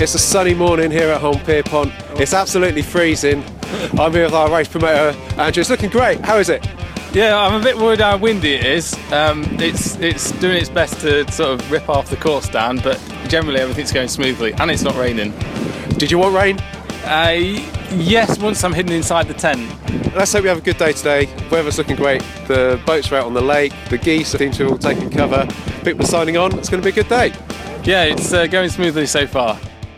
It's a sunny morning here at Holme Pierpont. It's absolutely freezing. I'm here with our race promoter, Andrew. It's looking great. How is it? Yeah, I'm a bit worried how windy it is. It's doing its best to sort of rip half the course down, but generally everything's going smoothly, and it's not raining. Did you want rain? Yes, once I'm hidden inside the tent. Let's hope we have a good day today. Weather's looking great. The boats are out on the lake. The geese seem to have all taken cover. People are signing on. It's going to be a good day. Yeah, it's going smoothly so far.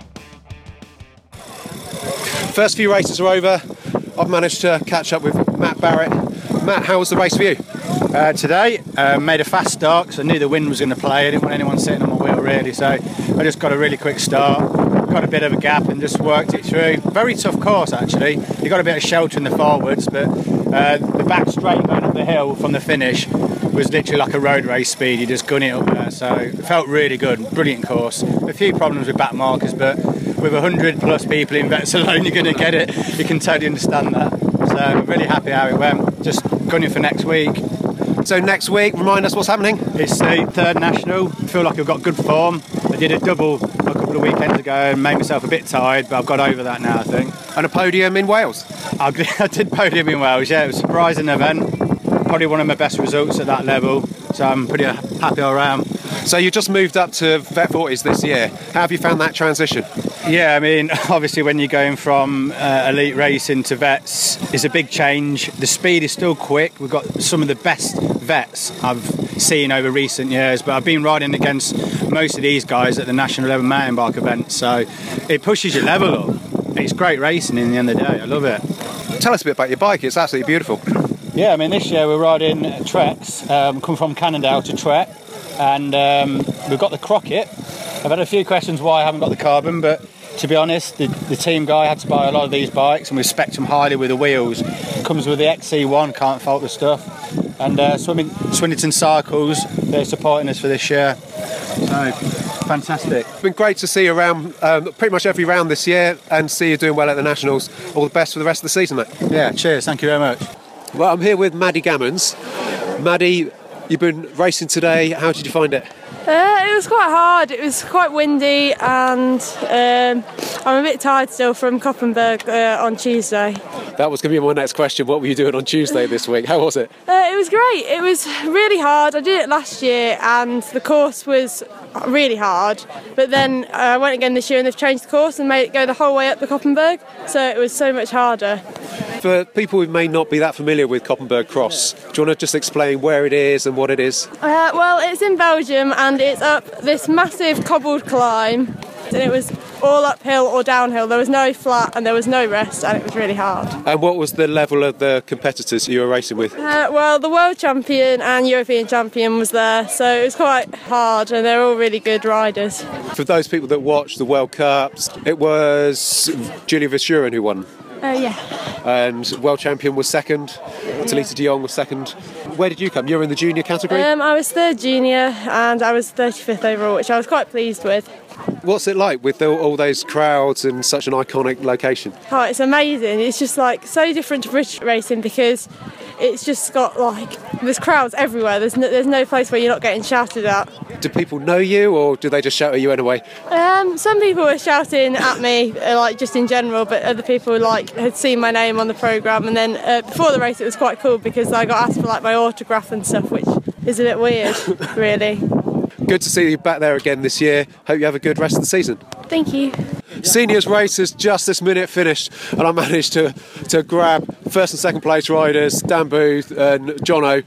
First few races are over. I've managed to catch up with Matt Barrett. Matt, how was the race for you? Today, made a fast start because I knew the wind was going to play. I didn't want anyone sitting on my wheel really, so I just got a really quick start, got a bit of a gap and just worked it through. Very tough course actually. You got a bit of shelter in the forwards, but the back straight going up the hill from the finish was literally like a road race speed. You just gun it up there, so it felt really good. Brilliant course. A few problems with back markers, but with 100 plus people in vets alone, you're going to get it. You can totally understand that. So I'm really happy how it went. Just gunning for next week. So next week, remind us what's happening. It's the third national. I feel like I've got good form. I did a double a couple of weekends ago and made myself a bit tired, but I've got over that now, I think. And a podium in Wales. I did podium in Wales, yeah. It was a surprising event. Probably one of my best results at that level. So I'm pretty happy all around. So you just moved up to Vet 40s this year. How have you found that transition? Yeah, I mean, obviously when you're going from elite racing to vets, it's a big change. The speed is still quick. We've got some of the best vets I've seen over recent years, but I've been riding against most of these guys at the national level mountain bike events, so it pushes your level up. It's great racing in the end of the day. I love it. Tell us a bit about your bike. It's absolutely beautiful. Yeah, I mean, this year we're riding Treks, come from Cannondale to Trek, and we've got the Crockett. I've had a few questions why I haven't got the carbon, but to be honest, the team guy had to buy a lot of these bikes, and we've spec'd them highly with the wheels. Comes with the XC1, can't fault the stuff. And Swindon Cycles, they're supporting us for this year. So, fantastic. It's been great to see you around pretty much every round this year and see you doing well at the Nationals. All the best for the rest of the season, mate. Yeah, cheers, thank you very much. Well, I'm here with Maddie Gammons. Maddie, you've been racing today. How did you find it? It was quite hard. It was quite windy, and I'm a bit tired still from Koppenberg on Tuesday. That was going to be my next question. What were you doing on Tuesday this week? How was it? It was great. It was really hard. I did it last year, and the course was really hard. But then I went again this year, and they've changed the course and made it go the whole way up the Koppenberg. So it was so much harder. For people who may not be that familiar with Koppenberg Cross, do you want to just explain where it is and what it is? Well, it's in Belgium, and it's up this massive cobbled climb, and it was all uphill or downhill. There was no flat and there was no rest, and it was really hard. And what was the level of the competitors you were racing with? Well, the world champion and European champion was there, so it was quite hard, and they're all really good riders. For those people that watched the World Cups, it was Julia Verschuren who won. Yeah. And world champion was second. Talita de Jong was second. Where did you come? You were in the junior category? I was third junior, and I was 35th overall, which I was quite pleased with. What's it like with all those crowds and such an iconic location? Oh, it's amazing. It's just like so different to British racing because it's just got like there's crowds everywhere. There's no place where you're not getting shouted at. Do people know you, or do they just shout at you anyway? Some people were shouting at me, like just in general, but other people like had seen my name on the programme. And then before the race, it was quite cool because I got asked for like my autograph and stuff, which is a bit weird, really. Good to see you back there again this year. Hope you have a good rest of the season. Thank you. Seniors race has just this minute finished, and I managed to grab first and second place riders, Dan Booth and Jono,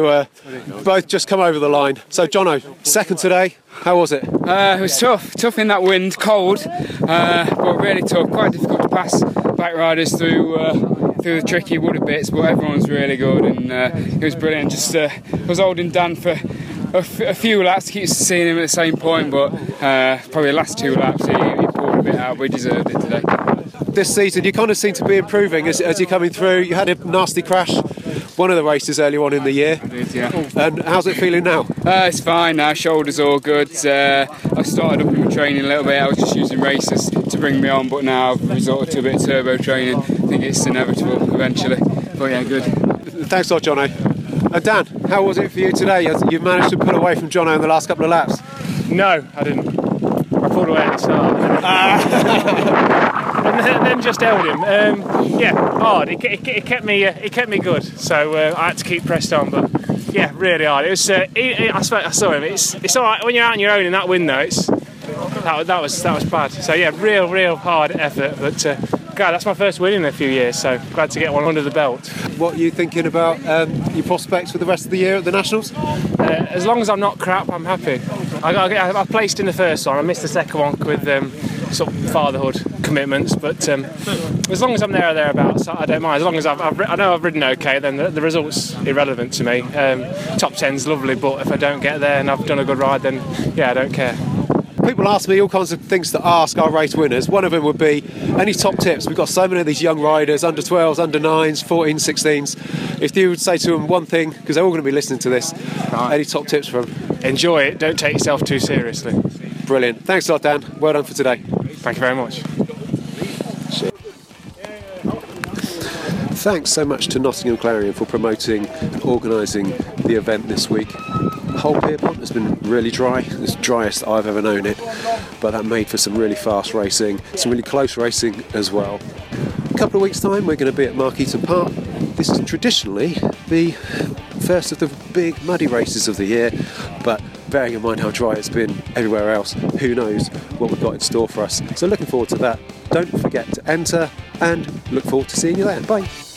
who both just come over the line. So Jono, second today. How was it? It was tough in that wind, cold, but really tough. Quite difficult to pass back riders through the tricky woody bits, but everyone's really good, and it was brilliant. Just was holding Dan for a few laps, keep seeing him at the same point, but probably the last 2 laps he pulled a bit out. We deserved it today. This season you kind of seem to be improving as you're coming through. You had a nasty crash one of the races earlier on in the year. I did, yeah. And how's it feeling now? It's fine now, shoulders all good. I started up in my training a little bit. I was just using races to bring me on, but now I've resorted to a bit of turbo training. I think it's inevitable eventually, but yeah, good. Thanks a lot, Jono. And Dan, how was it for you today? You managed to pull away from Jono in the last couple of laps? No, I didn't. pulled away at the start. And then just held him. Yeah, hard. It kept me good. So I had to keep pressed on. But yeah, really hard. It was. I saw him. It's all right when you're out on your own in that wind, though. That was bad. So yeah, real hard effort. But God, that's my first win in a few years. So glad to get one under the belt. What are you thinking about your prospects for the rest of the year at the Nationals? As long as I'm not crap, I'm happy. I placed in the first one. I missed the second one with sort of fatherhood commitments, but as long as I'm there or thereabouts, I don't mind. As long as I know I've ridden okay, then the result's irrelevant to me. Top 10's lovely, but if I don't get there and I've done a good ride, then yeah, I don't care. People ask me all kinds of things to ask our race winners. One of them would be any top tips. We've got so many of these young riders, under 12s, under 9s, 14s, 16s. If you would say to them one thing, because they're all going to be listening to this, any top tips from them? Enjoy it, don't take yourself too seriously. Brilliant. Thanks a lot, Dan. Well done for today. Thank you very much. Thanks so much to Nottingham Clarion for promoting and organising the event this week. The whole Pierpont has been really dry. It's the driest I've ever known it, but that made for some really fast racing, some really close racing as well. A couple of weeks' time we're going to be at Mark Eaton Park. This is traditionally the first of the big muddy races of the year, but bearing in mind how dry it's been everywhere else, who knows what we've got in store for us. So looking forward to that. Don't forget to enter and look forward to seeing you there. Bye.